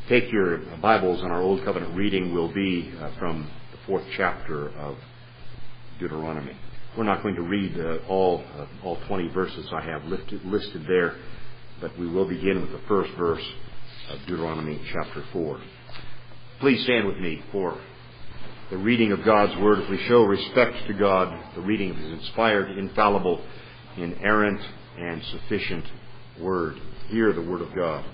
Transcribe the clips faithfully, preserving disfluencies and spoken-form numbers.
take your Bibles, and our Old Covenant reading will be uh, from the fourth chapter of Deuteronomy. We're not going to read uh, all uh, all twenty verses I have listed, listed there, but we will begin with the first verse of Deuteronomy chapter four. Please stand with me for the reading of God's Word as we show respect to God, the reading of His inspired, infallible, inerrant, and sufficient Word. Hear the Word of God.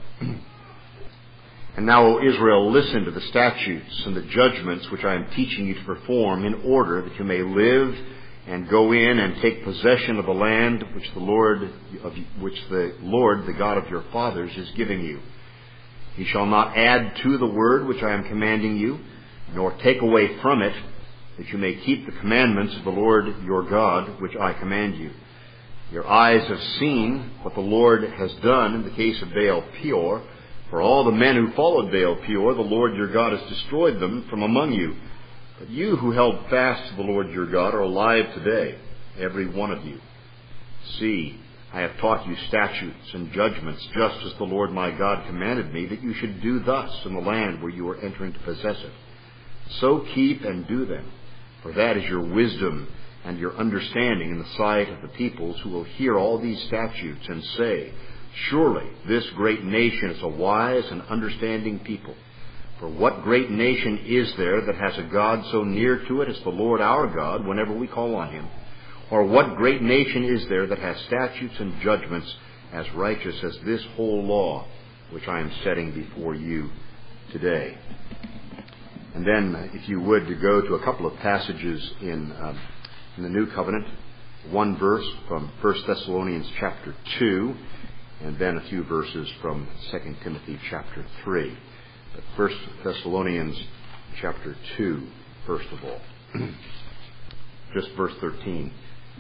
And now, O Israel, listen to the statutes and the judgments which I am teaching you to perform, in order that you may live and go in and take possession of the land which the Lord, of, which the Lord, the God of your fathers, is giving you. You shall not add to the word which I am commanding you, nor take away from it, that you may keep the commandments of the Lord your God, which I command you. Your eyes have seen what the Lord has done in the case of Baal Peor. For all the men who followed Baal Peor, the Lord your God has destroyed them from among you. But you who held fast to the Lord your God are alive today, every one of you. See, I have taught you statutes and judgments, just as the Lord my God commanded me, that you should do thus in the land where you are entering to possess it. So keep and do them, for that is your wisdom and your understanding in the sight of the peoples who will hear all these statutes and say, surely this great nation is a wise and understanding people. For what great nation is there that has a God so near to it as the Lord our God whenever we call on Him? Or what great nation is there that has statutes and judgments as righteous as this whole law which I am setting before you today? And then, if you would, to go to a couple of passages in, um, in the New Covenant. One verse from First Thessalonians chapter two, and then a few verses from Second Timothy chapter three. But First Thessalonians chapter two, first of all. Just verse thirteen.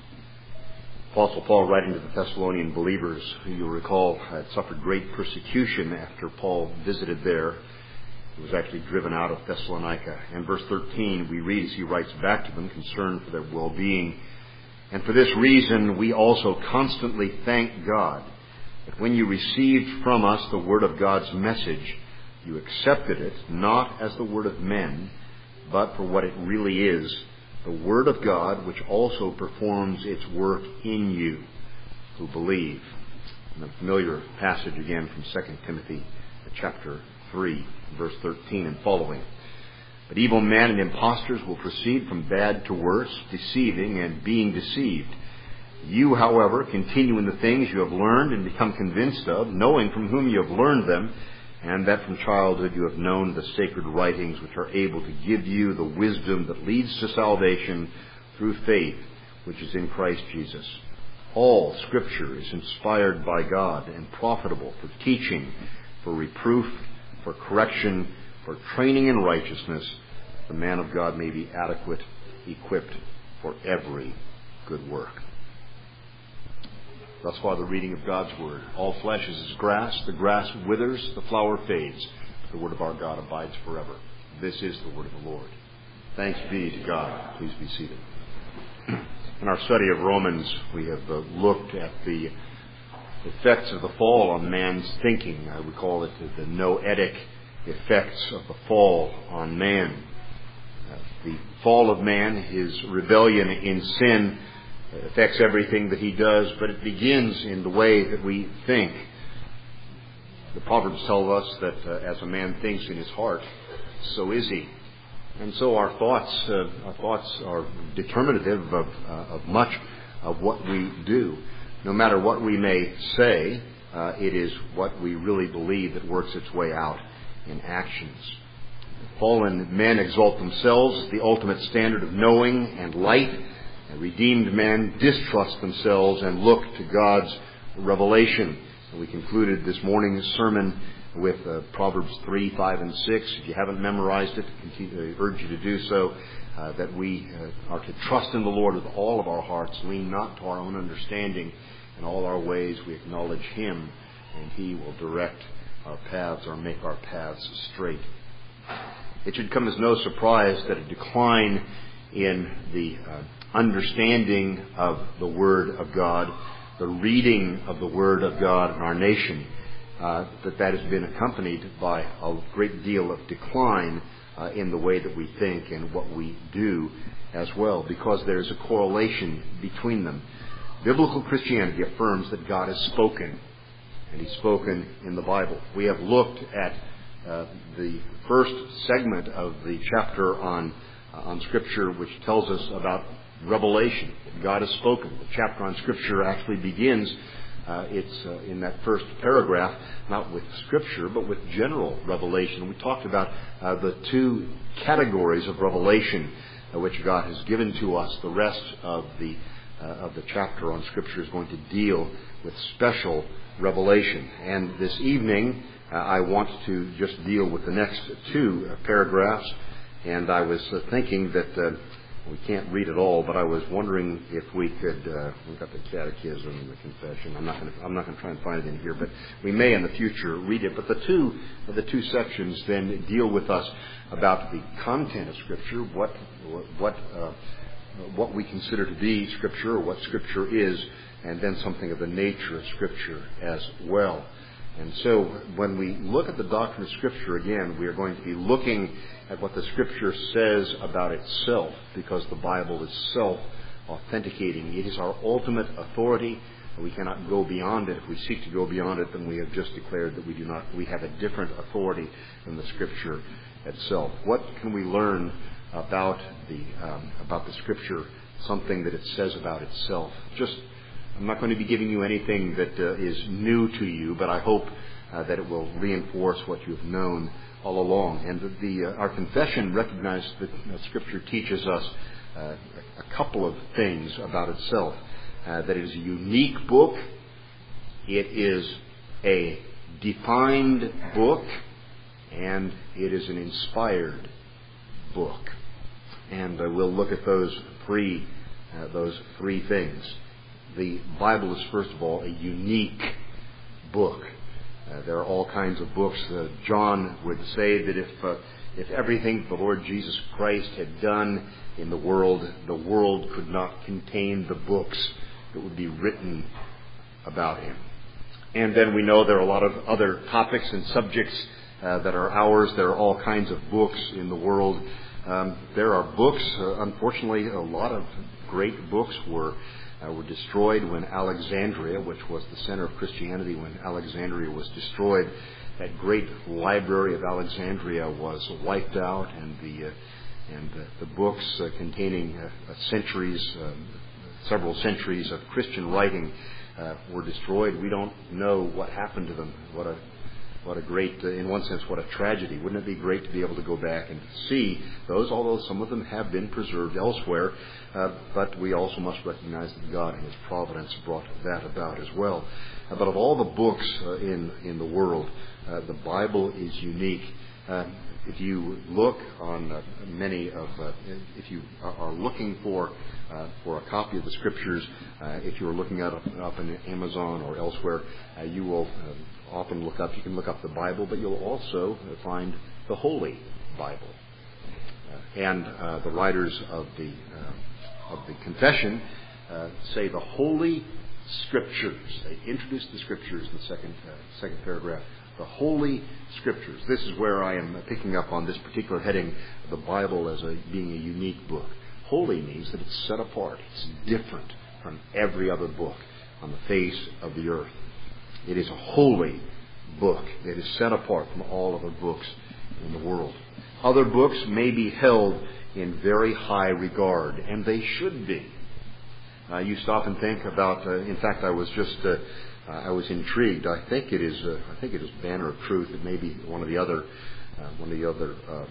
Apostle Paul, writing to the Thessalonian believers, who you'll recall had suffered great persecution after Paul visited there. He was actually driven out of Thessalonica. And verse thirteen, we read as he writes back to them, concerned for their well-being. And for this reason, we also constantly thank God that when you received from us the word of God's message, you accepted it not as the word of men, but for what it really is, the word of God, which also performs its work in you who believe. And a familiar passage again from Second Timothy chapter three, verse thirteen and following. But evil men and impostors will proceed from bad to worse, deceiving and being deceived. You, however, continue in the things you have learned and become convinced of, knowing from whom you have learned them, and that from childhood you have known the sacred writings which are able to give you the wisdom that leads to salvation through faith, which is in Christ Jesus. All Scripture is inspired by God and profitable for teaching, for reproof, for correction, for training in righteousness, the man of God may be adequate, equipped for every good work. Thus far the reading of God's Word. All flesh is as grass. The grass withers, the flower fades. The Word of our God abides forever. This is the Word of the Lord. Thanks be to God. Please be seated. In our study of Romans, we have uh, looked at the effects of the fall on man's thinking. I would call it the noetic effects of the fall on man. Uh, the fall of man, his rebellion in sin, affects everything that he does, but it begins in the way that we think. The Proverbs tell us that uh, as a man thinks in his heart, so is he. And so our thoughts, uh, our thoughts are determinative of, uh, of much of what we do. No matter what we may say, uh, it is what we really believe that works its way out in actions. Fallen men exalt themselves as the ultimate standard of knowing and light. And redeemed men distrust themselves and look to God's revelation. And we concluded this morning's sermon with uh, Proverbs three, five, and six. If you haven't memorized it, I urge you to do so. Uh, that we uh, are to trust in the Lord with all of our hearts, lean not to our own understanding. In all our ways we acknowledge Him, and He will direct our paths or make our paths straight. It should come as no surprise that a decline in the uh, understanding of the Word of God, the reading of the Word of God in our nation, uh, that that has been accompanied by a great deal of decline uh, in the way that we think and what we do as well, because there's a correlation between them. Biblical Christianity affirms that God has spoken, and He's spoken in the Bible. We have looked at uh, the first segment of the chapter on uh, on Scripture, which tells us about revelation. God has spoken. The chapter on Scripture actually begins, uh, it's uh, in that first paragraph, not with Scripture, but with general revelation. We talked about uh, the two categories of revelation uh, which God has given to us. The rest of the uh, of the chapter on Scripture is going to deal with special revelation. And this evening, uh, I want to just deal with the next two uh, paragraphs. And I was uh, thinking that uh, we can't read it all, but I was wondering if we could. Uh, we've got the Catechism and the Confession. I'm not going to. I'm not going to try and find it in here, but we may in the future read it. But the two the two sections then deal with us about the content of Scripture, what what uh, what we consider to be Scripture, or what Scripture is, and then something of the nature of Scripture as well. And so when we look at the doctrine of Scripture again, we are going to be looking at what the Scripture says about itself, because the Bible is self-authenticating. It is our ultimate authority, and we cannot go beyond it. If we seek to go beyond it, then we have just declared that we do not. We have a different authority than the Scripture itself. What can we learn about the um, about the Scripture? Something that it says about itself. Just I'm not going to be giving you anything that uh, is new to you, but I hope uh, that it will reinforce what you have known all along. And the, the uh, our confession recognizes that uh, Scripture teaches us uh, a couple of things about itself. Uh, that it is a unique book. It is a defined book. And it is an inspired book. And uh, we'll look at those three, uh, those three things. The Bible is, first of all, a unique book. Uh, there are all kinds of books. Uh, John would say that if uh, if everything the Lord Jesus Christ had done in the world, the world could not contain the books that would be written about Him. And then we know there are a lot of other topics and subjects uh, that are ours. There are all kinds of books in the world. Um, there are books. Uh, unfortunately, a lot of great books were Uh, were destroyed when Alexandria, which was the center of Christianity, when Alexandria was destroyed. That great library of Alexandria was wiped out, and the uh, and the, the books uh, containing uh, centuries, uh, several centuries of Christian writing uh, were destroyed. We don't know what happened to them. What a What a great, uh, in one sense, what a tragedy. Wouldn't it be great to be able to go back and see those, although some of them have been preserved elsewhere. Uh, but we also must recognize that God in His providence brought that about as well. Uh, but of all the books uh, in, in the world, uh, the Bible is unique. Uh, if you look on uh, many of, uh, if you are looking for uh, for a copy of the Scriptures, uh, if you're looking at up, up in Amazon or elsewhere, uh, you will uh, often look up, you can look up the Bible, but you'll also find the Holy Bible. Uh, and uh, the writers of the uh, of the Confession uh, say the Holy Scriptures. They introduce the Scriptures in the second uh, second paragraph. The Holy Scriptures. This is where I am picking up on this particular heading, the Bible as a, being a unique book. Holy means that it's set apart. It's different from every other book on the face of the earth. It is a holy book. It is set apart from all other books in the world. Other books may be held in very high regard, and they should be. Uh, you stop and think about. Uh, in fact, I was just. Uh, I was intrigued. I think it is. Uh, I think it is Banner of Truth. It may be one of the other. Uh, one of the other um,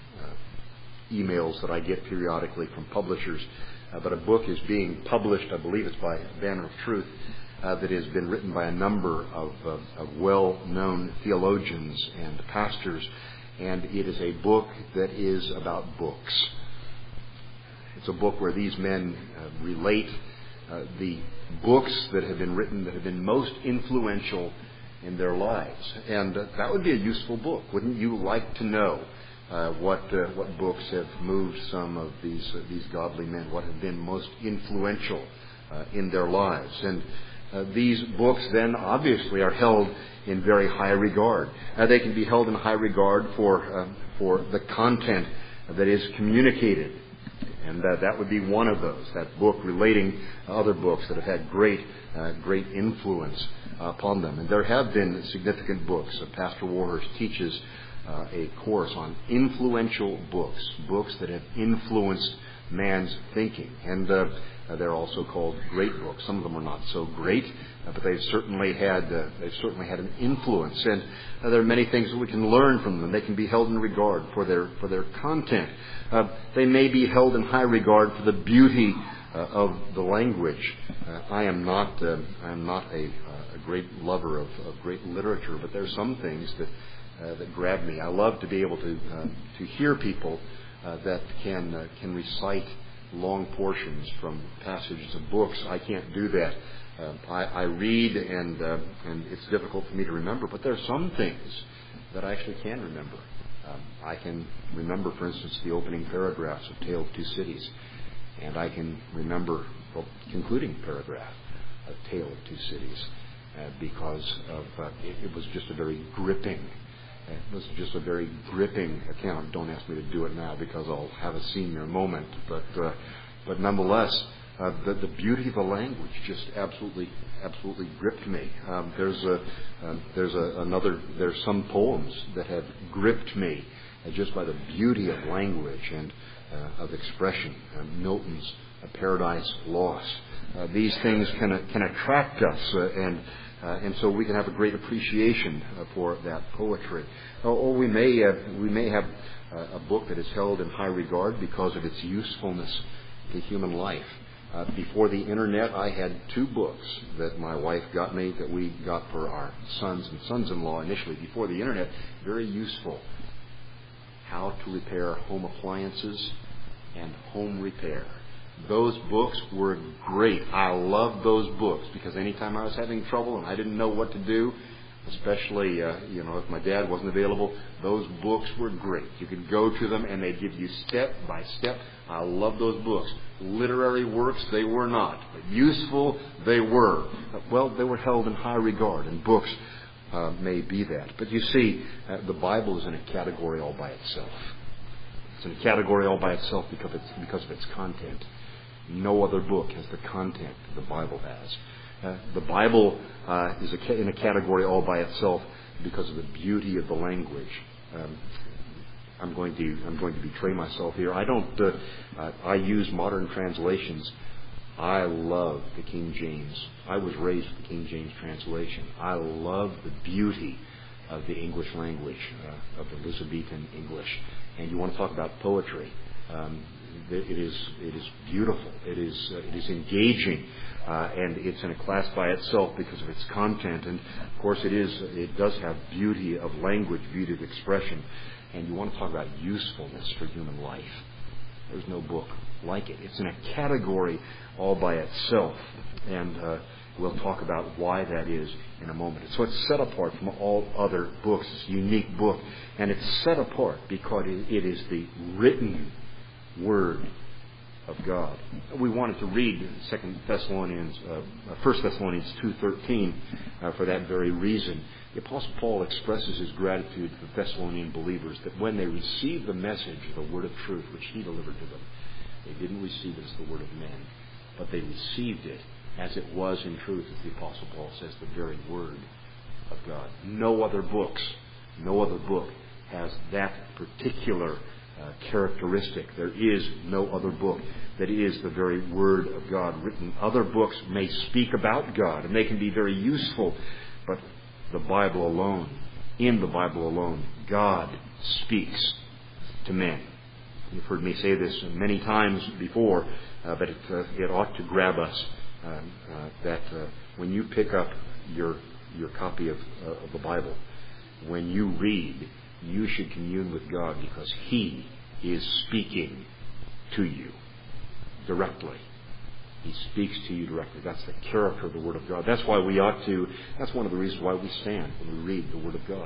uh, emails that I get periodically from publishers. Uh, but a book is being published. I believe it's by Banner of Truth. Uh, that has been written by a number of, uh, of well-known theologians and pastors, and it is a book that is about books. It's a book where these men uh, relate uh, the books that have been written that have been most influential in their lives. And uh, that would be a useful book. Wouldn't you like to know uh, what uh, what books have moved some of these uh, these godly men? What have been most influential uh, in their lives? And Uh, these books then obviously are held in very high regard. Uh, they can be held in high regard for uh, for the content that is communicated. And uh, that would be one of those, that book relating other books that have had great uh, great influence uh, upon them. And there have been significant books. Uh, Pastor Warhurst teaches uh, a course on influential books, books that have influenced man's thinking. And uh, they're also called great books. Some of them are not so great, uh, but they've certainly had uh, they've certainly had an influence. And uh, there are many things that we can learn from them. They can be held in regard for their for their content. Uh, they may be held in high regard for the beauty uh, of the language. Uh, I am not uh, I am not a, a great lover of, of great literature, but there are some things that uh, that grab me. I love to be able to uh, to hear people uh, that can uh, can recite long portions from passages of books. I can't do that. Uh, I, I read, and uh, and it's difficult for me to remember. But there are some things that I actually can remember. Um, I can remember, for instance, the opening paragraphs of Tale of Two Cities, and I can remember the concluding paragraph of Tale of Two Cities uh, because of uh, it, it was just a very gripping. It was just a very gripping account. Don't ask me to do it now because I'll have a senior moment. But uh, but nonetheless, uh, the, the beauty of the language just absolutely absolutely gripped me. Um, there's a uh, there's a, another there's some poems that have gripped me uh, just by the beauty of language and uh, of expression. Uh, Milton's uh, Paradise Lost. Uh, these things can uh, can attract us uh, and. Uh, and so we can have a great appreciation uh, for that poetry. Or, or we may uh, we may have uh, a book that is held in high regard because of its usefulness to human life. Uh, before the internet, I had two books that my wife got me that we got for our sons and sons-in-law initially. Before the internet, very useful. How to Repair Home Appliances and Home Repair. Those books were great. I loved those books because anytime I was having trouble and I didn't know what to do, especially uh, you know if my dad wasn't available, those books were great. You could go to them and they'd give you step by step. I loved those books. Literary works, they were not. But useful, they were. Well, they were held in high regard, and books uh, may be that. But you see, uh, the Bible is in a category all by itself. It's in a category all by itself because of its, because of its content. No other book has the content the Bible has. Uh, the Bible uh, is a ca- in a category all by itself because of the beauty of the language. Um, I'm going to I'm going to betray myself here. I don't. Uh, uh, I use modern translations. I love the King James. I was raised with the King James translation. I love the beauty of the English language, uh, of Elizabethan English. And you want to talk about poetry. Um, It is it is beautiful. It is uh, it is engaging, uh, and it's in a class by itself because of its content. And of course, it is it does have beauty of language, beauty of expression. And you want to talk about usefulness for human life. There's no book like it. It's in a category all by itself, and uh, we'll talk about why that is in a moment. So it's set apart from all other books. It's a unique book, and it's set apart because it is the written Word of God. We wanted to read Second Thessalonians, uh, First Thessalonians two thirteen uh, for that very reason. The Apostle Paul expresses his gratitude to the Thessalonian believers that when they received the message, the word of truth, which he delivered to them, they didn't receive it as the word of men, but they received it as it was in truth, as the Apostle Paul says, the very word of God. No other books, no other book has that particular Uh, characteristic. There is no other book that is the very Word of God written. Other books may speak about God, and they can be very useful, but the Bible alone, in the Bible alone, God speaks to men. You've heard me say this many times before, uh, but it, uh, it ought to grab us uh, uh, that uh, when you pick up your your copy of, uh, of the Bible, when you read, you should commune with God because He is speaking to you directly. He speaks to you directly. That's the character of the Word of God. That's why we ought to, that's one of the reasons why we stand when we read the Word of God.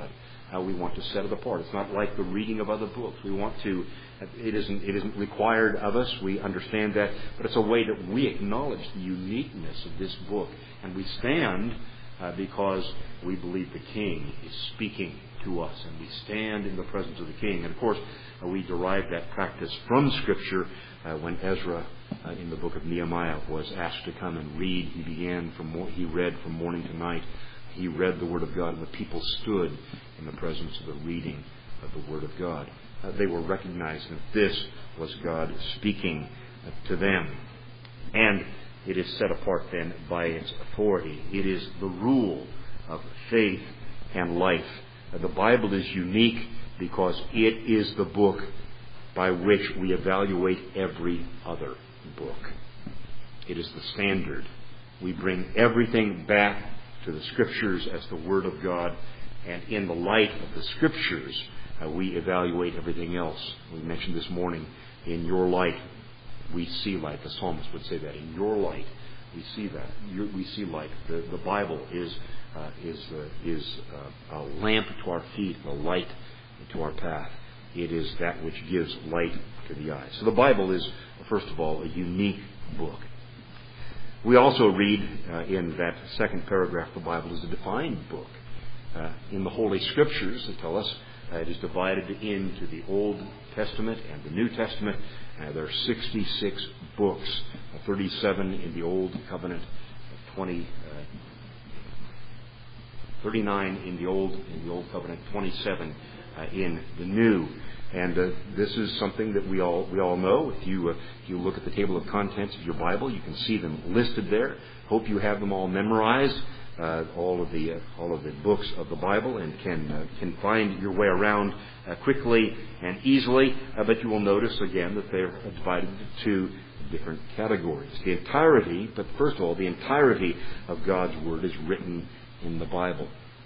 Uh, we want to set it apart. It's not like the reading of other books. We want to, it isn't, it isn't required of us. We understand that. But it's a way that we acknowledge the uniqueness of this book. And we stand uh, because we believe the King is speaking to us. And we stand in the presence of the King. And of course, uh, we derive that practice from Scripture uh, when Ezra uh, in the book of Nehemiah was asked to come and read. He began from, he read from morning to night. He read the Word of God, and the people stood in the presence of the reading of the Word of God. Uh, they were recognizing that this was God speaking uh, to them. And it is set apart then by its authority. It is the rule of faith and life. Uh, the Bible is unique because it is the book by which we evaluate every other book. It is the standard. We bring everything back to the Scriptures as the Word of God, and in the light of the Scriptures, uh, we evaluate everything else. We mentioned this morning, in your light, we see light. The psalmist would say that. In your light, we see that. Your, we see light. The, the Bible is uh, is uh, is uh, a lamp to our feet, a light to our path. It is that which gives light to the eyes. So the Bible is, first of all, a unique book. We also read uh, in that second paragraph, the Bible is a defined book. Uh, in the Holy Scriptures, they tell us, uh, it is divided into the Old Testament and the New Testament. Uh, there are sixty-six books, uh, thirty-seven in the Old Covenant, twenty, uh, thirty-nine in the Old in the Old Covenant, twenty-seven uh, in the New. And uh, this is something that we all we all know. If you uh, if you look at the table of contents of your Bible, you can see them listed there. Hope you have them all memorized, uh, all of the uh, all of the books of the Bible, and can uh, can find your way around uh, quickly and easily. Uh, but you will notice again that they're divided into two different categories. The entirety, but first of all, the entirety of God's Word is written in the Bible.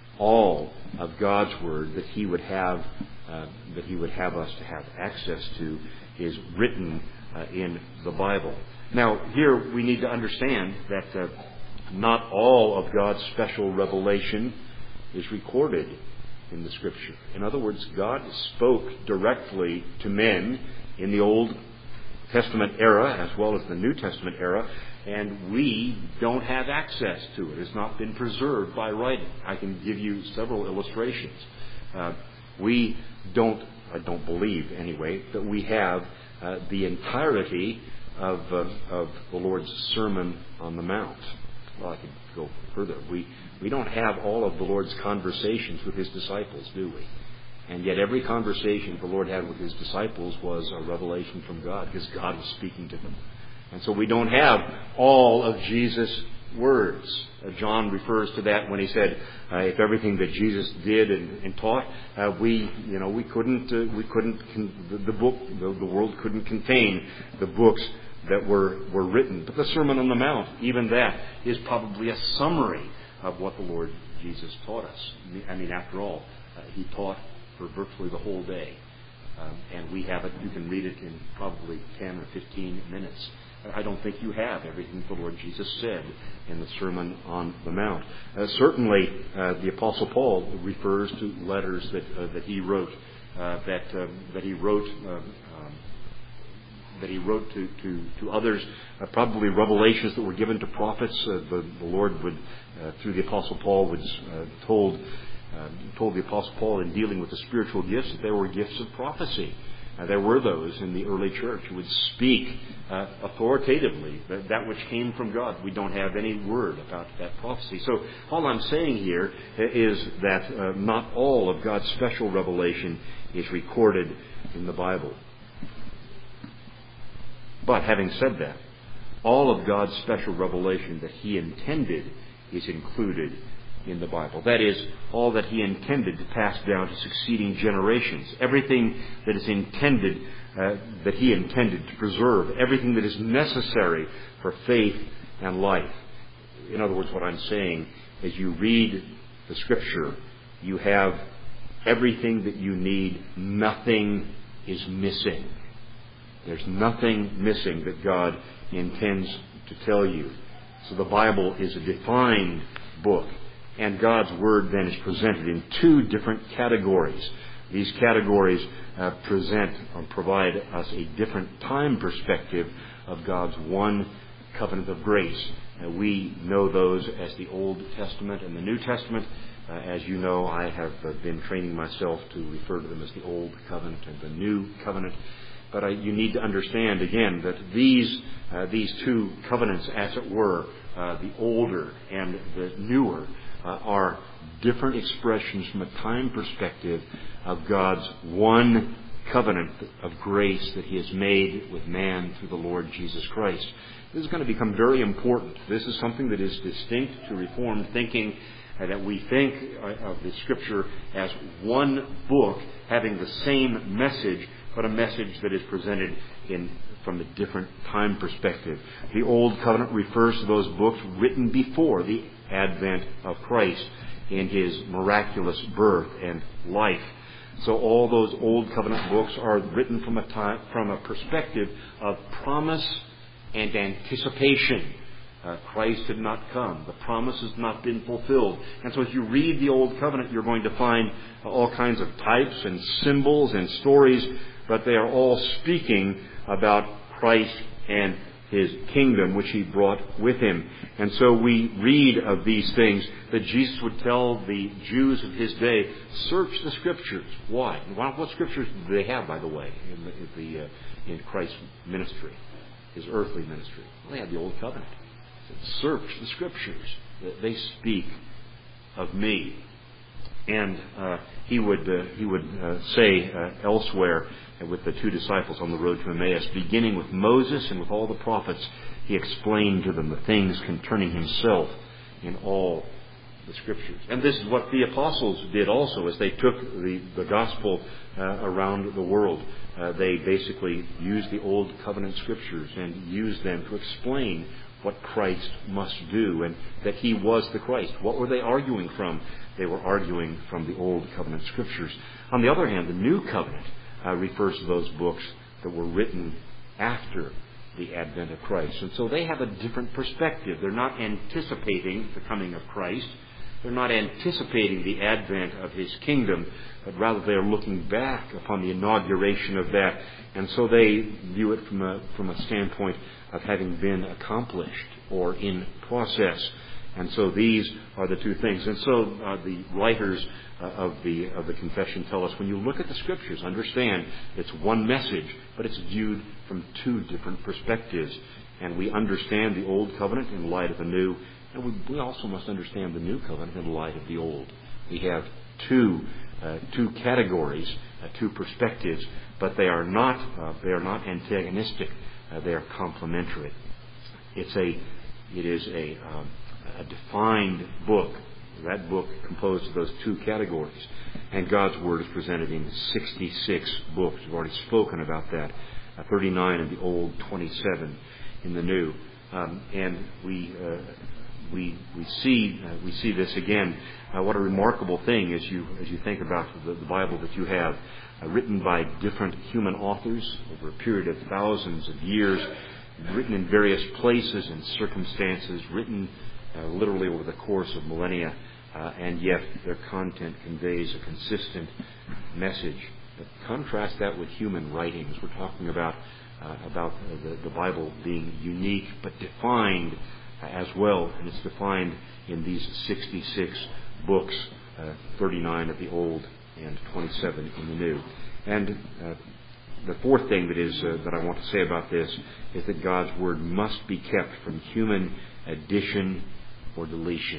All of God's Word that He would have uh, that He would have us to have access to is written uh, in the Bible. Now, here we need to understand that uh, not all of God's special revelation is recorded in the Scripture. In other words, God spoke directly to men in the Old Testament era as well as the New Testament era, and we don't have access to it. It's not been preserved by writing. I can give you several illustrations. Uh, we don't, I don't believe anyway, that we have uh, the entirety of, uh, of the Lord's Sermon on the Mount. Well, I could go further. We, we don't have all of the Lord's conversations with His disciples, do we? And yet every conversation the Lord had with His disciples was a revelation from God, because God was speaking to them. And so we don't have all of Jesus' words. Uh, John refers to that when he said, uh, "If everything that Jesus did and, and taught, uh, we, you know, we couldn't, uh, we couldn't, con- the, the book, the, the world couldn't contain the books that were were written." But the Sermon on the Mount, even that, is probably a summary of what the Lord Jesus taught us. I mean, after all, uh, He taught for virtually the whole day, um, and we have it. You can read it in probably ten or fifteen minutes. I don't think you have everything the Lord Jesus said in the Sermon on the Mount. Uh, certainly, uh, the Apostle Paul refers to letters that uh, that he wrote, uh, that uh, that he wrote, uh, um, that he wrote to to, to others. Uh, probably revelations that were given to prophets. Uh, the, the Lord would, uh, through the Apostle Paul, would uh, told uh, told the Apostle Paul in dealing with the spiritual gifts that there were gifts of prophecy. Uh, there were those in the early church who would speak uh, authoritatively, that, that which came from God. We don't have any word about that prophecy. So all I'm saying here is that uh, not all of God's special revelation is recorded in the Bible. But having said that, all of God's special revelation that He intended is included in the Bible. That is, all that He intended to pass down to succeeding generations. Everything that is intended, uh, that He intended to preserve. Everything that is necessary for faith and life. In other words, what I'm saying, as you read the Scripture, you have everything that you need. Nothing is missing. There's nothing missing that God intends to tell you. So the Bible is a defined book. And God's Word then is presented in two different categories. These categories uh, present or provide us a different time perspective of God's one covenant of grace. Uh, we know those as the Old Testament and the New Testament. Uh, as you know, I have uh, been training myself to refer to them as the Old Covenant and the New Covenant. But I, you need to understand, again, that these uh, these two covenants, as it were, uh, the older and the newer, uh, are different expressions from a time perspective of God's one covenant of grace that He has made with man through the Lord Jesus Christ. This is going to become very important. This is something that is distinct to Reformed thinking, uh, that we think uh, of the Scripture as one book having the same message, but a message that is presented in from a different time perspective. The Old Covenant refers to those books written before the advent of Christ in His miraculous birth and life. So all those Old Covenant books are written from a time, from a perspective of promise and anticipation. Uh, Christ had not come. The promise has not been fulfilled. And so as you read the Old Covenant, you're going to find uh, all kinds of types and symbols and stories, but they are all speaking about Christ and His kingdom, which He brought with Him. And so we read of these things that Jesus would tell the Jews of His day, search the Scriptures. Why? What Scriptures do they have, by the way, in, the, in, the, uh, in Christ's ministry, His earthly ministry? Well, they had the Old Covenant. Search the Scriptures. They speak of me. And uh, he would uh, he would uh, say uh, elsewhere uh, with the two disciples on the road to Emmaus, beginning with Moses and with all the prophets, He explained to them the things concerning Himself in all the Scriptures. And this is what the apostles did also as they took the, the gospel uh, around the world. Uh, they basically used the Old Covenant Scriptures and used them to explain what Christ must do and that He was the Christ. What were they arguing from? They were arguing from the Old Covenant Scriptures. On the other hand, the New Covenant uh, refers to those books that were written after the advent of Christ. And so they have a different perspective. They're not anticipating the coming of Christ. They're not anticipating the advent of His kingdom, but rather they are looking back upon the inauguration of that. And so they view it from a, from a standpoint of having been accomplished or in process. And so these are the two things. And so uh, the writers uh, of the of the confession tell us, when you look at the Scriptures, understand it's one message, but it's viewed from two different perspectives. And we understand the Old Covenant in light of the New, and we, we also must understand the New Covenant in light of the Old. We have two uh, two categories, uh, two perspectives, but they are not uh, they are not antagonistic. Uh, they are complementary. It's a it is a um, a defined book. That book composed of those two categories. And God's Word is presented in sixty-six books. We've already spoken about that. Uh, thirty-nine in the Old, twenty-seven in the New. Um, and we uh, we we see uh, we see this again. Uh, what a remarkable thing as you as you think about the, the Bible that you have, uh, written by different human authors over a period of thousands of years, written in various places and circumstances, written Uh, literally over the course of millennia, uh, and yet their content conveys a consistent message. But contrast that with human writings. We're talking about uh, about the, the Bible being unique but defined uh, as well, and it's defined in these sixty-six books, uh, thirty-nine of the Old and twenty-seven in the New. And uh, the fourth thing that is uh, that I want to say about this is that God's Word must be kept from human addition or deletion.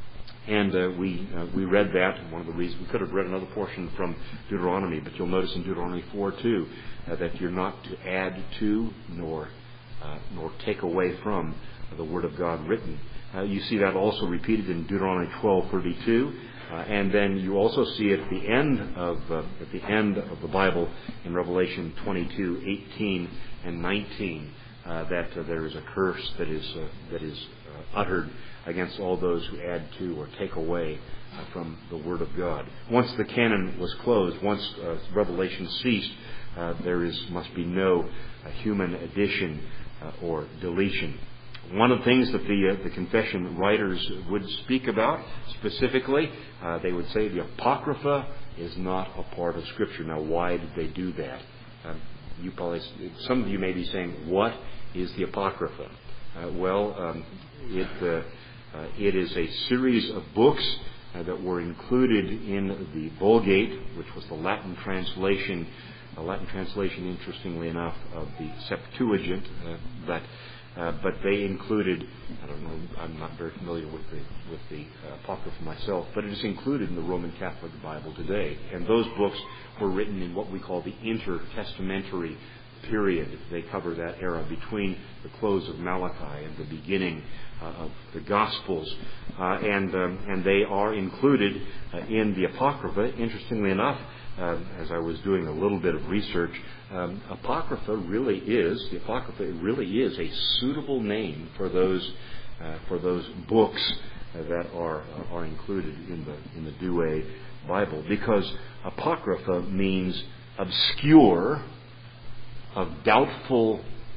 And uh, we uh, we read that. One of the reasons we could have read another portion from Deuteronomy, but you'll notice in Deuteronomy four two uh, that you're not to add to nor uh, nor take away from the Word of God written. Uh, you see that also repeated in Deuteronomy twelve thirty-two, uh, and then you also see it at the end of uh, at the end of the Bible in Revelation twenty-two eighteen and nineteen uh, that uh, there is a curse that is uh, that is uh, uttered against all those who add to or take away uh, from the Word of God. Once the canon was closed, once uh, Revelation ceased, uh, there is must be no uh, human addition uh, or deletion. One of the things that the uh, the confession writers would speak about specifically, uh, they would say the Apocrypha is not a part of Scripture. Now, why did they do that? Um, you probably, some of you may be saying, what is the Apocrypha? Uh, well, um, it uh, uh, it is a series of books uh, that were included in the Vulgate, which was the Latin translation, the Latin translation, interestingly enough, of the Septuagint, uh, but Uh, but they included, I don't know, I'm not very familiar with the with the uh, Apocrypha myself, but it is included in the Roman Catholic Bible today. And those books were written in what we call the intertestamentary period. They cover that era between the close of Malachi and the beginning uh, of the Gospels. Uh, and um, and they are included uh, in the Apocrypha. Interestingly enough, uh, as I was doing a little bit of research, Um, Apocrypha really is, the Apocrypha really is a suitable name for those uh, for those books uh, that are uh, are included in the in the Douay Bible, because Apocrypha means obscure, of doubtful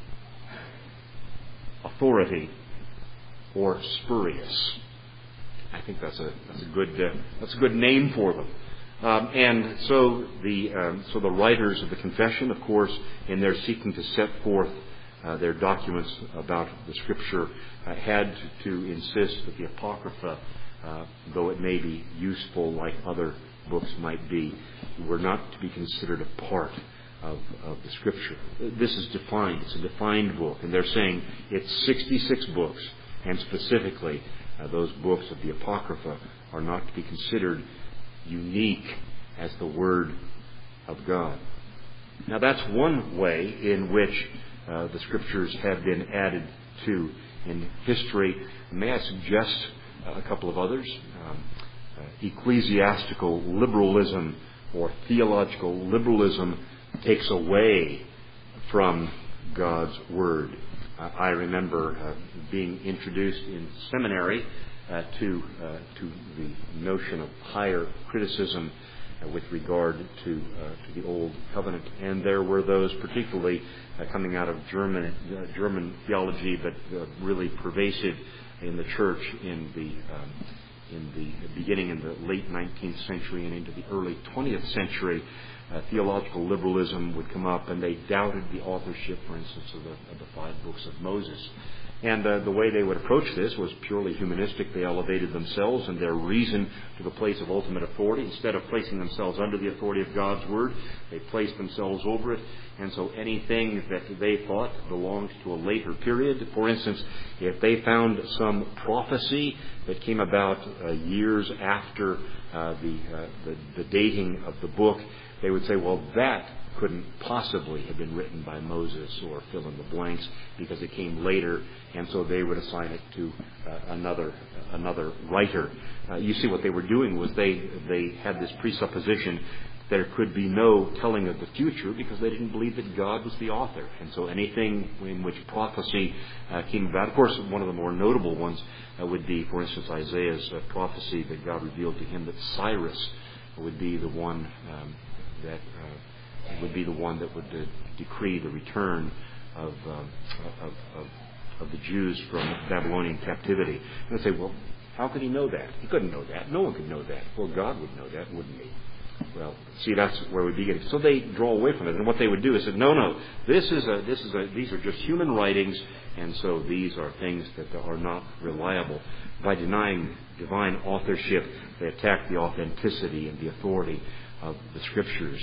authority, or spurious. I think that's a that's a good uh, that's a good name for them. Um, and so the um, so the writers of the confession, of course, in their seeking to set forth uh, their documents about the Scripture, uh, had to, to insist that the Apocrypha, uh, though it may be useful like other books might be, were not to be considered a part of, of the Scripture. This is defined. It's a defined book, and they're saying it's sixty-six books, and specifically uh, those books of the Apocrypha are not to be considered unique as the Word of God. Now, that's one way in which uh, the Scriptures have been added to in history. May I suggest a couple of others? Um, uh, ecclesiastical liberalism or theological liberalism takes away from God's Word. Uh, I remember uh, being introduced in seminary Uh, to uh, to the notion of higher criticism uh, with regard to uh, to the Old Covenant, and there were those, particularly uh, coming out of German uh, German theology, but uh, really pervasive in the church in the um, in the beginning in the late nineteenth century and into the early twentieth century. Uh, theological liberalism would come up, and they doubted the authorship, for instance, of the, of the five books of Moses. And uh, the way they would approach this was purely humanistic. They elevated themselves and their reason to the place of ultimate authority. Instead of placing themselves under the authority of God's Word, they placed themselves over it. And so anything that they thought belonged to a later period, for instance, if they found some prophecy that came about uh, years after uh, the, uh, the the dating of the book, they would say, well, that couldn't possibly have been written by Moses, or fill in the blanks, because it came later, and so they would assign it to uh, another uh, another writer. Uh, you see, what they were doing was they they had this presupposition there could be no telling of the future, because they didn't believe that God was the author. And so anything in which prophecy uh, came about, of course, one of the more notable ones uh, would be, for instance, Isaiah's uh, prophecy that God revealed to him that Cyrus would be the one um, that uh, would be the one that would uh, decree the return of, um, of, of, of the Jews from Babylonian captivity. And they say, well, how could he know that? He couldn't know that. No one could know that. Well, God would know that, wouldn't he? Well, see, that's where we begin. So they draw away from it, and what they would do is say, no, no, this is a, this is a, these are just human writings, and so these are things that are not reliable. By denying divine authorship, they attack the authenticity and the authority of the Scriptures.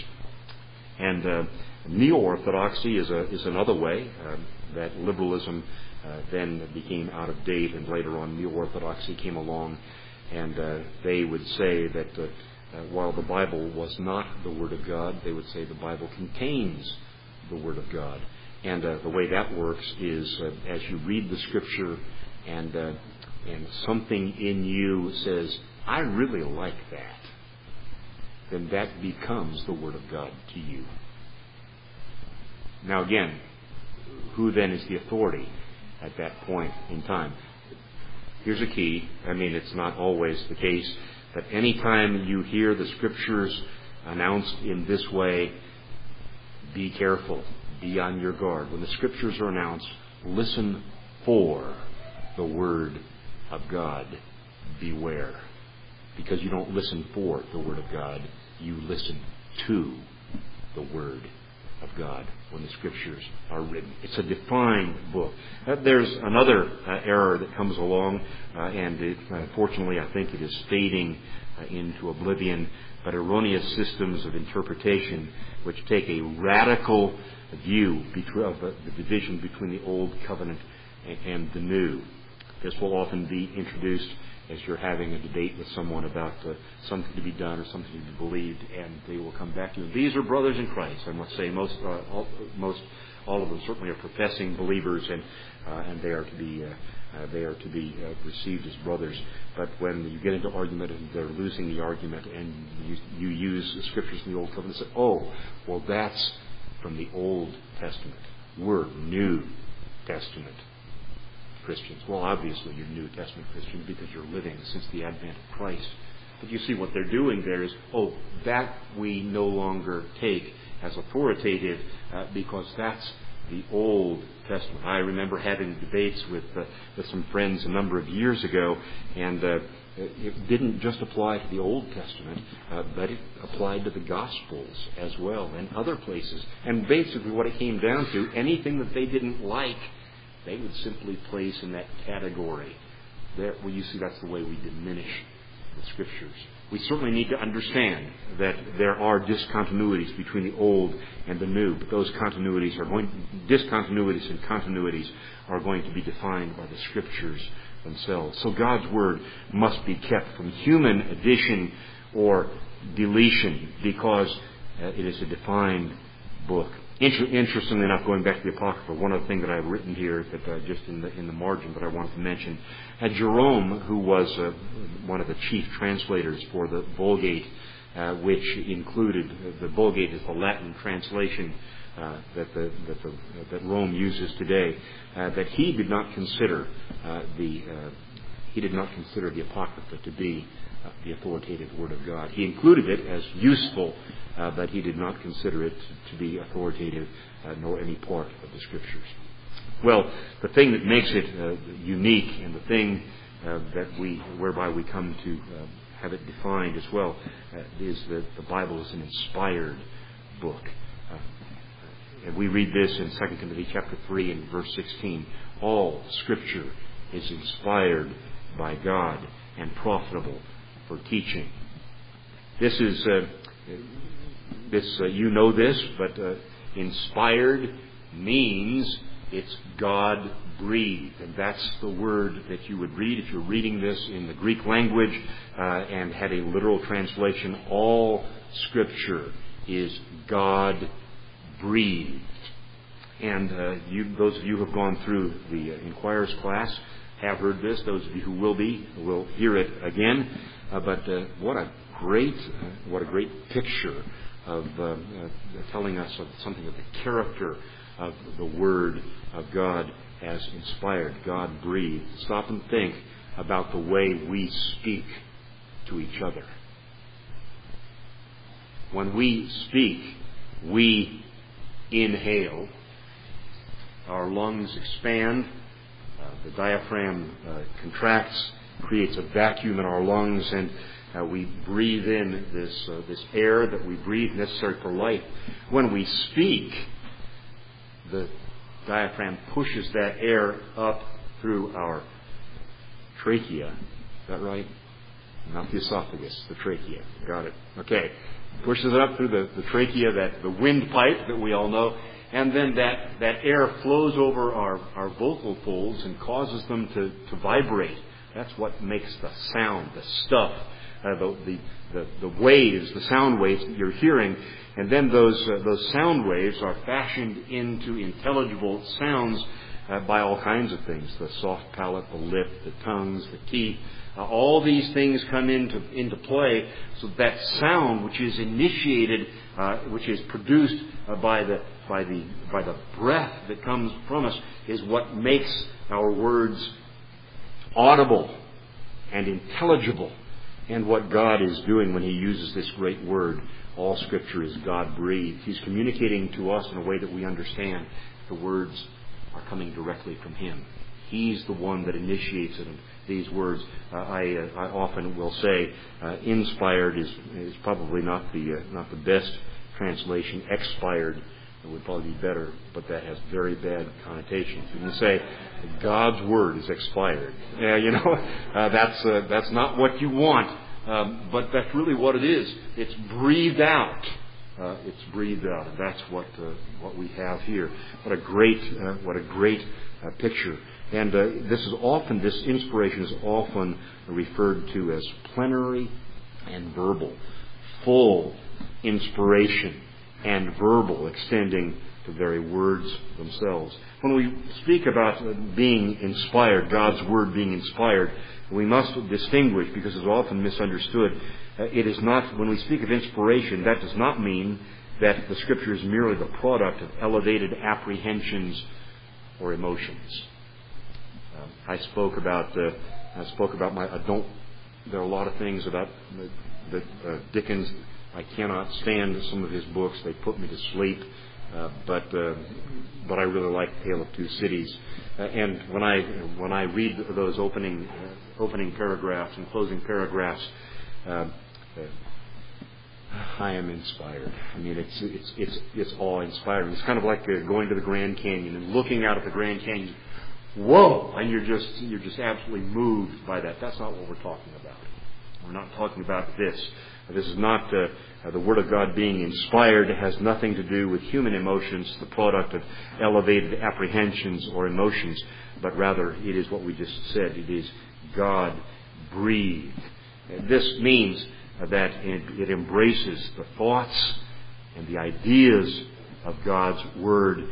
And uh, neo-orthodoxy is a is another way um, that liberalism uh, then became out of date, and later on neo-orthodoxy came along, and uh, they would say that uh, uh, while the Bible was not the Word of God, they would say the Bible contains the Word of God. And uh, the way that works is uh, as you read the Scripture, and uh, and something in you says, I really like that, then that becomes the Word of God to you. Now again, who then is the authority at that point in time? Here's a key. I mean, it's not always the case, but any time you hear the Scriptures announced in this way, be careful, be on your guard. When the Scriptures are announced, listen for the Word of God, beware. Because you don't listen for the Word of God, you listen to the Word of God when the Scriptures are written. It's a defined book. Uh, there's another uh, error that comes along, uh, and it, unfortunately I think it is fading uh, into oblivion, but erroneous systems of interpretation which take a radical view of uh, the division between the Old Covenant and, and the New. This will often be introduced as you're having a debate with someone about uh, something to be done or something to be believed, and they will come back to you. These are brothers in Christ. I must say, most, uh, all, most, all of them certainly are professing believers, and uh, and they are to be uh, uh, they are to be uh, received as brothers. But when you get into argument and they're losing the argument, and you, you use the Scriptures in the Old Covenant, and say, "Oh, well, that's from the Old Testament. We're New Testament Christians." Well, obviously you're New Testament Christians because you're living since the advent of Christ. But you see what they're doing there is, oh, that we no longer take as authoritative uh, because that's the Old Testament. I remember having debates with, uh, with some friends a number of years ago, and uh, it didn't just apply to the Old Testament, uh, but it applied to the Gospels as well and other places. And basically what it came down to, anything that they didn't like, they would simply place in that category. There, well, you see, that's the way we diminish the Scriptures. We certainly need to understand that there are discontinuities between the Old and the New, but those continuities are going, discontinuities and continuities are going to be defined by the Scriptures themselves. So God's Word must be kept from human addition or deletion because uh, it is a defined book. Interestingly enough, going back to the Apocrypha, one other thing that I've written here, that uh, just in the in the margin, that I wanted to mention, uh, Jerome, who was uh, one of the chief translators for the Vulgate, uh, which included uh, the Vulgate is the Latin translation uh, that the that the uh, that Rome uses today, uh, that he did not consider uh, the uh, he did not consider the Apocrypha to be Uh, the authoritative Word of God. He included it as useful, uh, but he did not consider it to, to be authoritative, uh, nor any part of the Scriptures. Well, the thing that makes it uh, unique, and the thing uh, that we, whereby we come to uh, have it defined as well, uh, is that the Bible is an inspired book. Uh, and we read this in Second Timothy chapter three and verse sixteen. All Scripture is inspired by God and profitable for teaching. This is, uh, this uh, you know this, but uh, inspired means it's God-breathed. And that's the word that you would read if you're reading this in the Greek language uh, and had a literal translation. All Scripture is God-breathed. And uh, you, those of you who have gone through the uh, Inquirer's class have heard this. Those of you who will be will hear it again. Uh, but uh, what a great, uh, what a great picture of uh, uh, telling us of something of the character of the Word of God as inspired, God breathed. Stop and think about the way we speak to each other. When we speak, we inhale, our lungs expand, uh, the diaphragm uh, contracts, creates a vacuum in our lungs, and uh, we breathe in this uh, this air that we breathe, necessary for life. When we speak, the diaphragm pushes that air up through our trachea. Is that right? Not the esophagus, the trachea. Got it. Okay. Pushes it up through the, the trachea, that the windpipe that we all know, and then that, that air flows over our, our vocal folds and causes them to, to vibrate. That's what makes the sound, the stuff, uh, the, the, the, the waves, the sound waves that you're hearing. And then those, uh, those sound waves are fashioned into intelligible sounds uh, by all kinds of things. The soft palate, the lip, the tongues, the teeth. Uh, all these things come into, into play, so that sound which is initiated, uh, which is produced uh, by the, by the, by the breath that comes from us, is what makes our words audible and intelligible, and what God is doing when He uses this great word. All Scripture is God-breathed. He's communicating to us in a way that we understand. The words are coming directly from Him. He's the one that initiates it. And these words, uh, I, uh, I often will say, uh, inspired is, is probably not the uh, not the best translation. Expired would probably be better, but that has very bad connotations. You can say God's Word is expired. Yeah, you know, uh, that's uh, that's not what you want, um, but that's really what it is. It's breathed out. Uh, it's breathed out, and that's what uh, what we have here. What a great uh, what a great uh, picture. And uh, this is often this inspiration is often referred to as plenary and verbal, full inspiration and verbal, extending the very words themselves. When we speak about being inspired, God's Word being inspired, we must distinguish, because it's often misunderstood. Uh, it is not, when we speak of inspiration, that does not mean that the Scripture is merely the product of elevated apprehensions or emotions. Uh, I spoke about, uh, I spoke about my, I don't, there are a lot of things about that uh, Dickens, I cannot stand some of his books. They put me to sleep. Uh, but uh, but I really like Tale of Two Cities. Uh, and when I when I read those opening uh, opening paragraphs and closing paragraphs, uh, uh, I am inspired. I mean, it's it's it's it's awe-inspiring. It's kind of like uh, going to the Grand Canyon and looking out at the Grand Canyon. Whoa! And you're just you're just absolutely moved by that. That's not what we're talking about. We're not talking about this. This is not uh, the Word of God being inspired. It has nothing to do with human emotions, the product of elevated apprehensions or emotions, but rather it is what we just said. It is God breathed. And this means that it, it embraces the thoughts and the ideas of God's Word,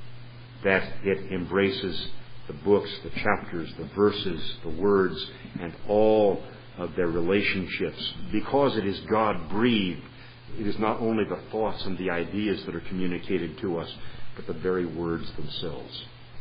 that it embraces the books, the chapters, the verses, the words, and all of their relationships. Because it is God-breathed, it is not only the thoughts and the ideas that are communicated to us, but the very words themselves.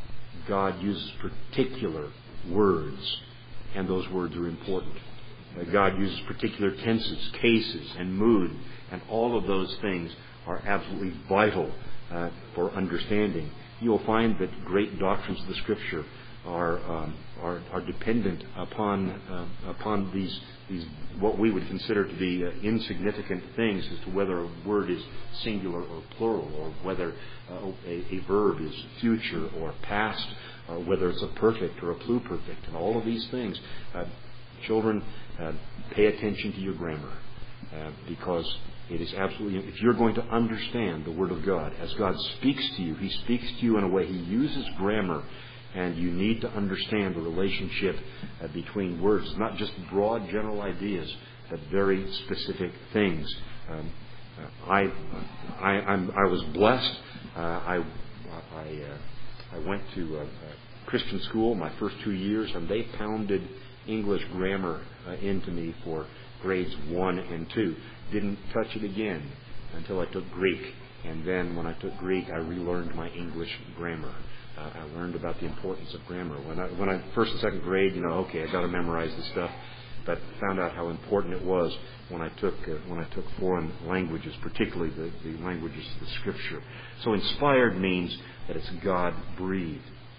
God uses particular words, and those words are important. Uh, God uses particular tenses, cases, and mood, and all of those things are absolutely vital uh, for understanding. You will find that great doctrines of the Scripture are um, are, are dependent upon uh, upon these these what we would consider to be uh, insignificant things as to whether a word is singular or plural, or whether uh, a, a verb is future or past, or whether it's a perfect or a pluperfect, and all of these things. Uh, children, uh, pay attention to your grammar, uh, because it is absolutely, if you're going to understand the Word of God, as God speaks to you, He speaks to you in a way, He uses grammar, and you need to understand the relationship uh, between words. It's not just broad general ideas, but very specific things. Um, uh, I, I, I'm, I was blessed. Uh, I, I, uh, I went to a, a Christian school my first two years, and they pounded English grammar uh, into me for grades one and two. Didn't touch it again until I took Greek. And then when I took Greek, I relearned my English grammar. Uh, I learned about the importance of grammar. When I, when I first and second grade, you know, okay, I got to memorize this stuff. But found out how important it was when I took uh, when I took foreign languages, particularly the, the languages of the Scripture. So inspired means that it's God-breathed.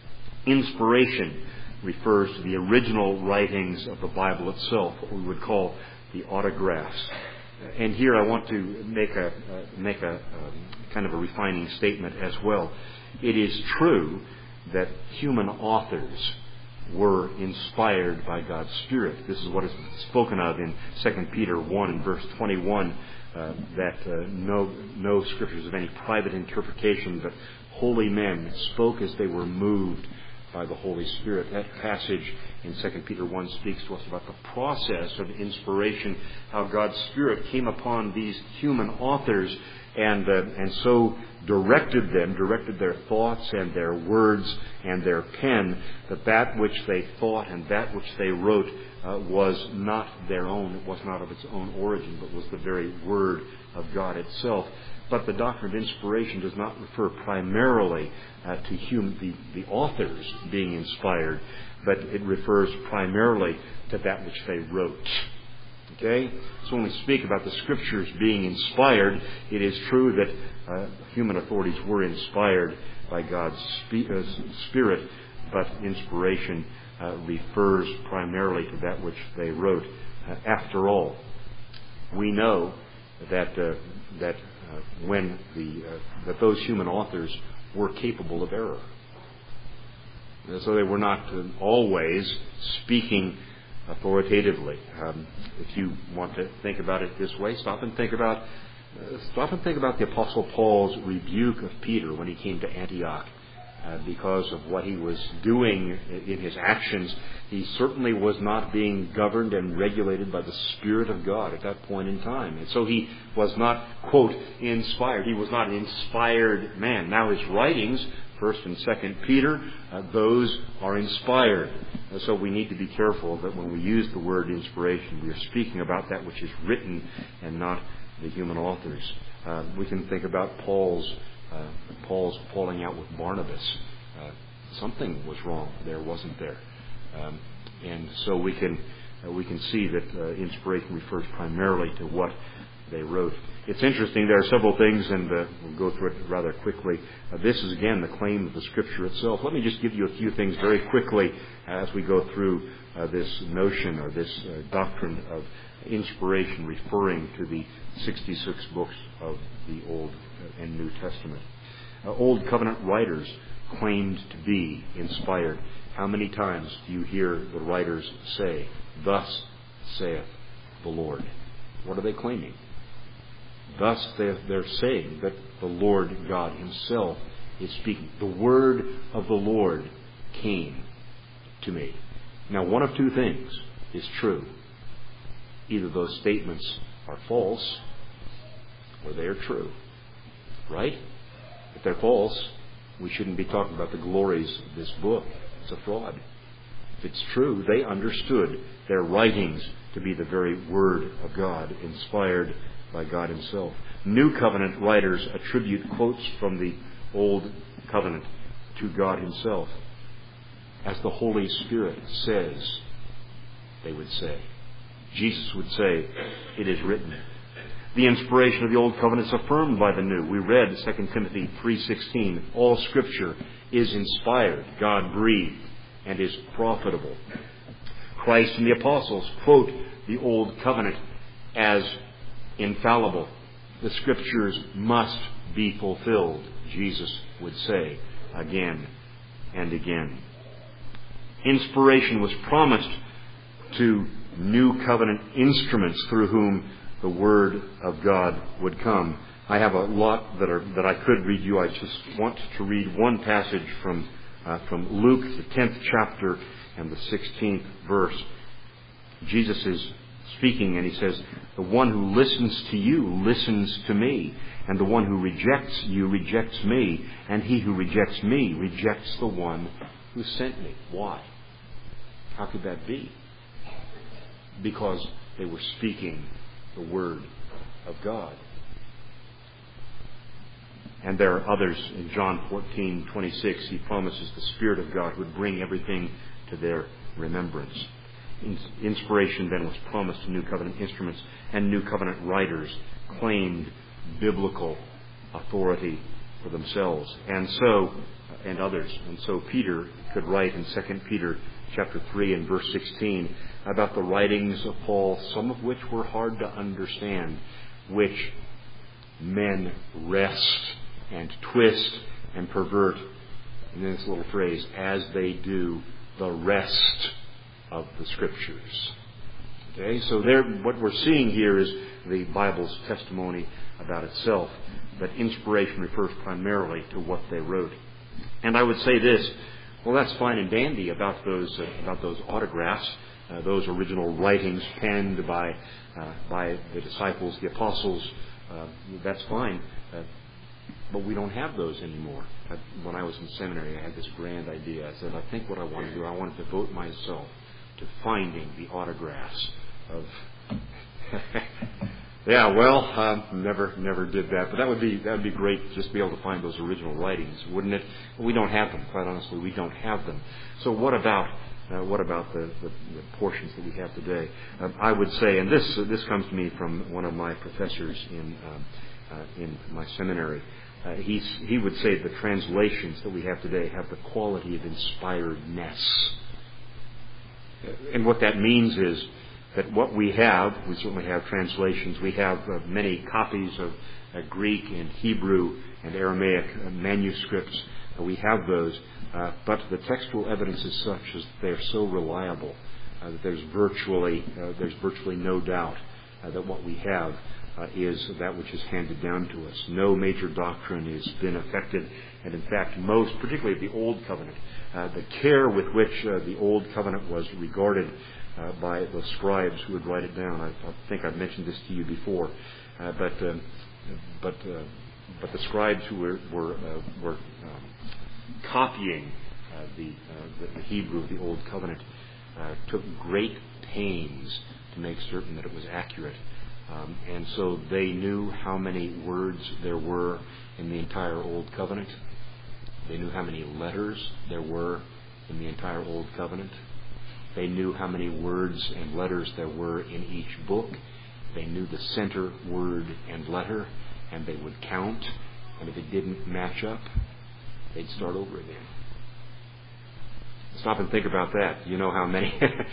Inspiration refers to the original writings of the Bible itself, what we would call the autographs. And here I want to make a uh, make a um, kind of a refining statement as well. It is true that human authors were inspired by God's Spirit. This is what is spoken of in Second Peter one and verse twenty-one, uh, that uh, no no scriptures of any private interpretation, but holy men spoke as they were moved by the Holy Spirit. That passage in Second Peter one speaks to us about the process of inspiration, how God's Spirit came upon these human authors and uh, and so directed them, directed their thoughts and their words and their pen, that that which they thought and that which they wrote uh, was not their own, it was not of its own origin, but was the very Word of God itself. But the doctrine of inspiration does not refer primarily uh, to hum- the, the authors being inspired, but it refers primarily to that which they wrote. Okay? So when we speak about the Scriptures being inspired, it is true that uh, human authorities were inspired by God's spe- uh, Spirit, but inspiration uh, refers primarily to that which they wrote. Uh, after all, we know that uh, that uh, when the uh, that those human authors were capable of error. So they were not uh, always speaking authoritatively. Um, if you want to think about it this way, stop and think about uh, stop and think about the Apostle Paul's rebuke of Peter when he came to Antioch. Uh, because of what he was doing in his actions, he certainly was not being governed and regulated by the Spirit of God at that point in time. And so he was not, quote, inspired. He was not an inspired man. Now his writings, First and Second Peter, uh, those are inspired. And so we need to be careful that when we use the word inspiration, we are speaking about that which is written and not the human authors. Uh, we can think about Paul's Uh, Paul's falling out with Barnabas. Uh, something was wrong there, wasn't there? Um, and so we can uh, we can see that uh, inspiration refers primarily to what they wrote. It's interesting. There are several things, and uh, we'll go through it rather quickly. Uh, this is again the claim of the Scripture itself. Let me just give you a few things very quickly as we go through uh, this notion or this uh, doctrine of inspiration, referring to the sixty-six books of the Old and New Testament. Uh, Old Covenant writers claimed to be inspired. How many times do you hear the writers say, "Thus saith the Lord"? What are they claiming? Thus they're saying that the Lord God Himself is speaking. The word of the Lord came to me. Now, one of two things is true. Either those statements are false or they are true. Right? If they're false, we shouldn't be talking about the glories of this book. It's a fraud. If it's true, they understood their writings to be the very Word of God, inspired by God Himself. New Covenant writers attribute quotes from the Old Covenant to God Himself. As the Holy Spirit says, they would say. Jesus would say, "It is written." The inspiration of the Old Covenant is affirmed by the New. We read Second Timothy three sixteen, "All Scripture is inspired, God-breathed, and is profitable." Christ and the apostles quote the Old Covenant as infallible. The Scriptures must be fulfilled, Jesus would say again and again. Inspiration was promised to New Covenant instruments through whom the Word of God would come. I have a lot that are that I could read you. I just want to read one passage from uh, from Luke, the tenth chapter and the sixteenth verse. Jesus is speaking and He says, "The one who listens to you listens to me, and the one who rejects you rejects me, and he who rejects me rejects the one who sent me." Why? How could that be? Because they were speaking the Word of God. And there are others. In John fourteen twenty-six, He promises the Spirit of God would bring everything to their remembrance. Inspiration then was promised to New Covenant instruments, and New Covenant writers claimed biblical authority for themselves, and so and others. And so Peter could write in Second Peter chapter three and verse sixteen about the writings of Paul, some of which were hard to understand, which men wrest and twist and pervert, in this little phrase, as they do the rest of the Scriptures. Okay, so there, what we're seeing here is the Bible's testimony about itself, that inspiration refers primarily to what they wrote. And I would say this: well, that's fine and dandy about those uh, about those autographs, uh, those original writings penned by uh, by the disciples, the apostles. Uh, that's fine, uh, but we don't have those anymore. I, when I was in seminary, I had this grand idea. I said, I think what I want to do, I want to devote myself to finding the autographs of. Yeah, well, uh, never, never did that, but that would be that would be great, just to be able to find those original writings, wouldn't it? We don't have them, quite honestly. We don't have them. So what about uh, what about the, the, the portions that we have today? Um, I would say, and this uh, this comes to me from one of my professors in um, uh, in my seminary. Uh, he's, he would say the translations that we have today have the quality of inspiredness. And what that means is that what we have, we certainly have translations, we have uh, many copies of uh, Greek and Hebrew and Aramaic uh, manuscripts. Uh, we have those, uh, but the textual evidence is such as they're so reliable uh, that there's virtually uh, there's virtually no doubt uh, that what we have uh, is that which is handed down to us. No major doctrine has been affected, and in fact, most, particularly the Old Covenant, uh, the care with which uh, the Old Covenant was regarded uh, by the scribes who would write it down. I, I think I've mentioned this to you before, uh, but um, but uh, but the scribes who were were, uh, were um, copying uh, the, uh, the the Hebrew of the Old Covenant uh, took great pains to make certain that it was accurate. Um, and so they knew how many words there were in the entire Old Covenant. They knew how many letters there were in the entire Old Covenant. They knew how many words and letters there were in each book. They knew the center word and letter, and they would count. And if it didn't match up, they'd start over again. Stop and think about that. You know how many.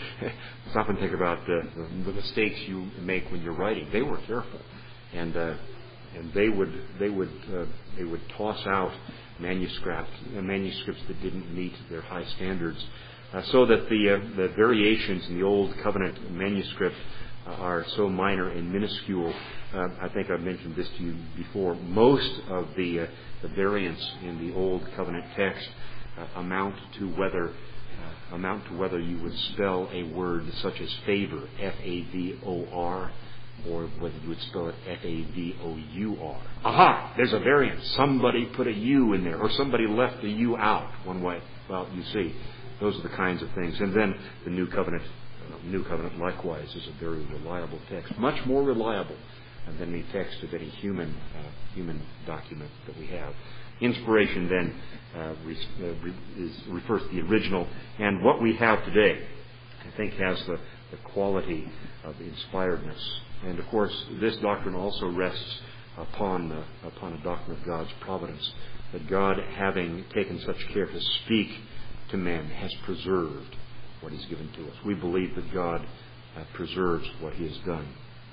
Stop and think about uh, the, the mistakes you make when you're writing. They were careful, and uh, and they would they would uh, they would toss out manuscripts uh, manuscripts that didn't meet their high standards, uh, so that the uh, the variations in the Old Covenant manuscript uh, are so minor and minuscule. Uh, I think I've mentioned this to you before. Most of the uh, the variants in the Old Covenant text uh, amount to whether uh, amount to whether you would spell a word such as favor, F A V O R, or whether you would spell it F A V O U R. Aha! There's a variant. Somebody put a U in there, or somebody left the U out one way. Well, you see, those are the kinds of things. And then the New Covenant, uh, New Covenant likewise is a very reliable text, much more reliable than the text of any human uh, human document that we have. Inspiration then uh, re- uh, re- is, refers to the original, and what we have today, I think, has the, the quality of inspiredness. And of course, this doctrine also rests upon uh, upon a doctrine of God's providence, that God, having taken such care to speak to men, has preserved what He's given to us. We believe that God uh, preserves what He has done.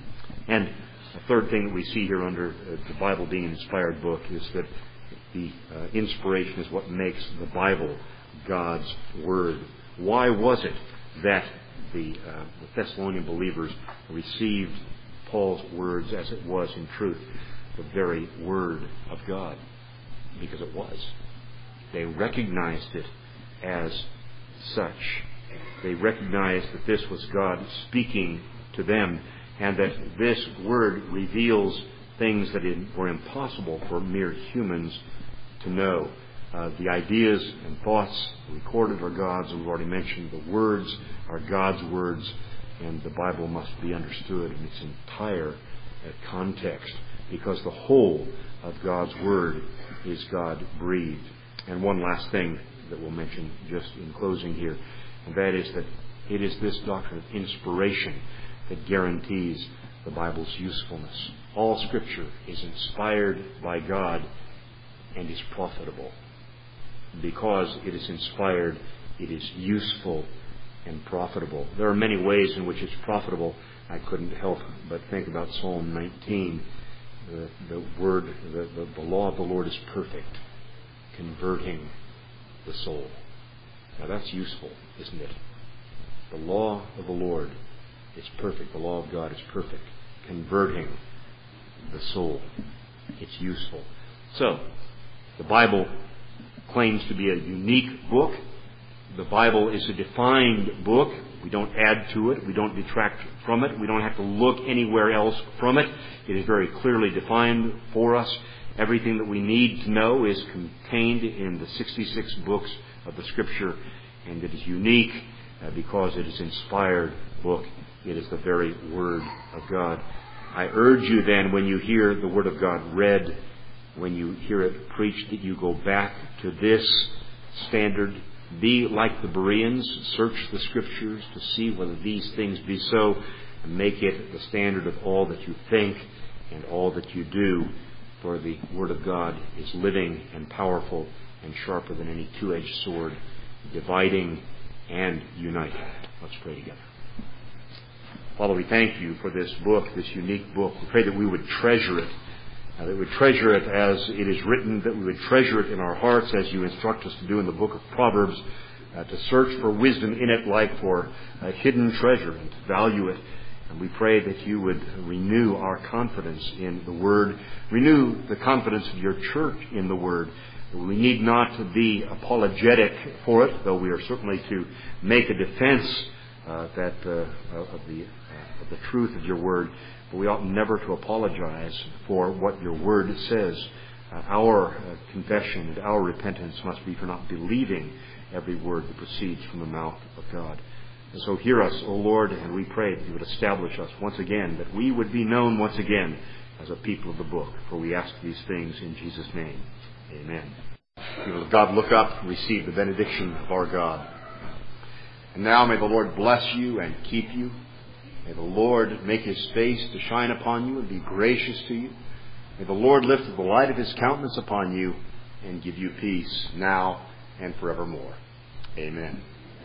And a third thing that we see here under uh, the Bible being an inspired book is that the uh, inspiration is what makes the Bible God's Word. Why was it that the, uh, the Thessalonian believers received Paul's words as it was in truth, the very Word of God? Because it was. They recognized it as such. They recognized that this was God speaking to them, and that this Word reveals things that were impossible for mere humans to know. Uh, the ideas and thoughts recorded are God's, and we've already mentioned the words are God's words, and the Bible must be understood in its entire uh, context, because the whole of God's Word is God-breathed. And one last thing that we'll mention just in closing here, and that is that it is this doctrine of inspiration that guarantees the Bible's usefulness. All Scripture is inspired by God and is profitable. Because it is inspired, it is useful and profitable. There are many ways in which it's profitable. I couldn't help but think about Psalm nineteen. The, the word, the, the, the law of the Lord is perfect, converting the soul. Now that's useful, isn't it? The law of the Lord is perfect. The law of God is perfect, converting the soul. It's useful. So, the Bible claims to be a unique book. The Bible is a defined book. We don't add to it. We don't detract from it. We don't have to look anywhere else from it. It is very clearly defined for us. Everything that we need to know is contained in the sixty-six books of the Scripture, and it is unique uh, because it is an inspired book. It is the very Word of God. I urge you then, when you hear the Word of God read, when you hear it preached, that you go back to this standard. Be like the Bereans. Search the Scriptures to see whether these things be so, and make it the standard of all that you think and all that you do. For the Word of God is living and powerful and sharper than any two-edged sword, dividing and uniting. Let's pray together. Father, we thank you for this book, this unique book. We pray that we would treasure it, uh, that we would treasure it as it is written, that we would treasure it in our hearts as you instruct us to do in the book of Proverbs, uh, to search for wisdom in it like for a hidden treasure and to value it. And we pray that you would renew our confidence in the Word, renew the confidence of your church in the Word. We need not to be apologetic for it, though we are certainly to make a defense uh, that uh, of the uh, of the truth of your Word. But we ought never to apologize for what your Word says. Uh, our uh, confession and our repentance must be for not believing every word that proceeds from the mouth of God. And so hear us, O Lord, and we pray that you would establish us once again, that we would be known once again as a people of the book. For we ask these things in Jesus' name. Amen. People of God, look up and receive the benediction of our God. And now may the Lord bless you and keep you. May the Lord make his face to shine upon you and be gracious to you. May the Lord lift the light of his countenance upon you and give you peace now and forevermore. Amen.